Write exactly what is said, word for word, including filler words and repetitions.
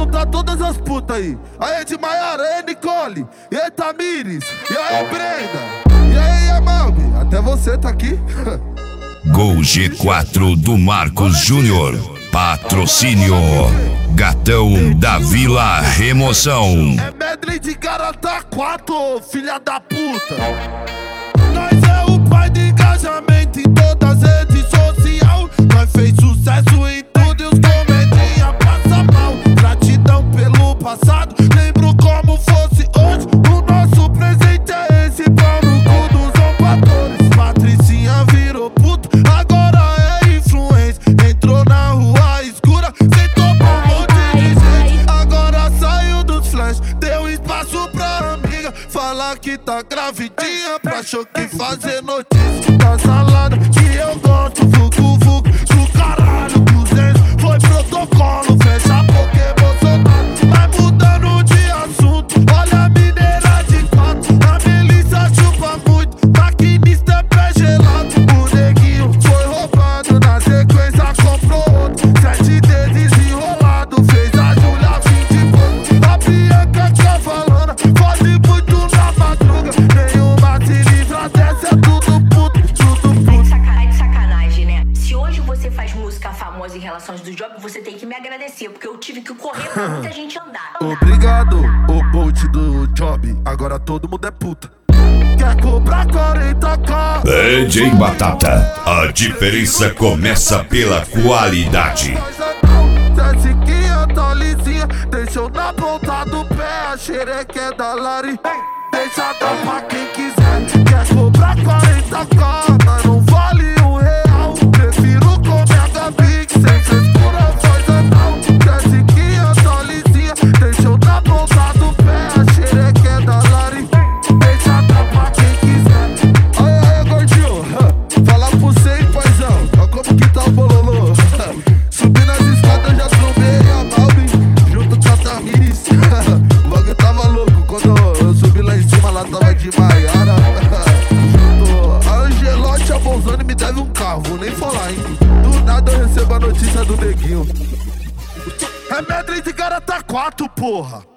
juntar todas as putas aí. Aí de Maiara, aí Nicole, e aí Tamires, e aí Brenda, e aí Amalbi, até você tá aqui. Gol G quatro do Marcos Júnior. Patrocínio Gatão da Vila Remoção. É medley de Garota quatro, filha da puta. Nós é o pai de engajamento em todas as redes sociais. Nós fez sucesso em tudo e os comedinha passa mal. Gratidão pelo passado, lembro como fosse hoje. O nosso presente é esse, pau no cu dos zombadores. Patricinha virou puta, agora é influência. Entrou na rua escura, sentou pra um monte de gente. Agora saiu dos flash, deu espaço pra amiga falar que tá gravidinha, pra choque fazer notícia da salada que eu gosto. Vucu, vucu, do caralho, duzentos foi protocolo, fecha a boca emocionado. Vai mudando de assunto, olha a mineira de quatro. A milícia chupa muito, maquinista é pé gelado. O neguinho foi roubado, na sequência comprou outro. Sete dedos enrolado, fez a Júlia vim de boa. A Bianca cavalona, fode muito na madruga. Nenhuma se livra dessa, é tudo puto, tudo Tá de puto. sacanagem, de sacanagem, né? Se hoje você faz música famosa em relações do job, você tem que me agradecer, porque eu tive que correr pra muita gente andar. Obrigado, o Bolt do job, agora todo mundo é puta. Quer cobrar quarenta k? D J Batata, a diferença começa pela qualidade. Desce que eu tô lisinha, deixou na ponta do pé, a xereca é da Lari. Deixa dar pra quem quiser. Quer cobrar quarenta k, mas não vale um real. Prefiro comer a Gabi, que sem frescura faz anal. Desce que eu tô lisinha, deixou na ponta do pé, a xereca é da Lari. Deixa dar pra quem quiser. Aí, aí, gordinho, fala pro você, paizão, ó como que tá o bololô. Subi nas escadas, já trombei a Malvin, junto com a Tamires. O bagulho tava louco, quando eu subi lá em cima, lá tava de Maiara. Junto a Angelote, a Bolzani me deve um carro, vou nem falar, hein. Do nada eu recebo a notícia do neguinho. É medley de Garota quatro, porra.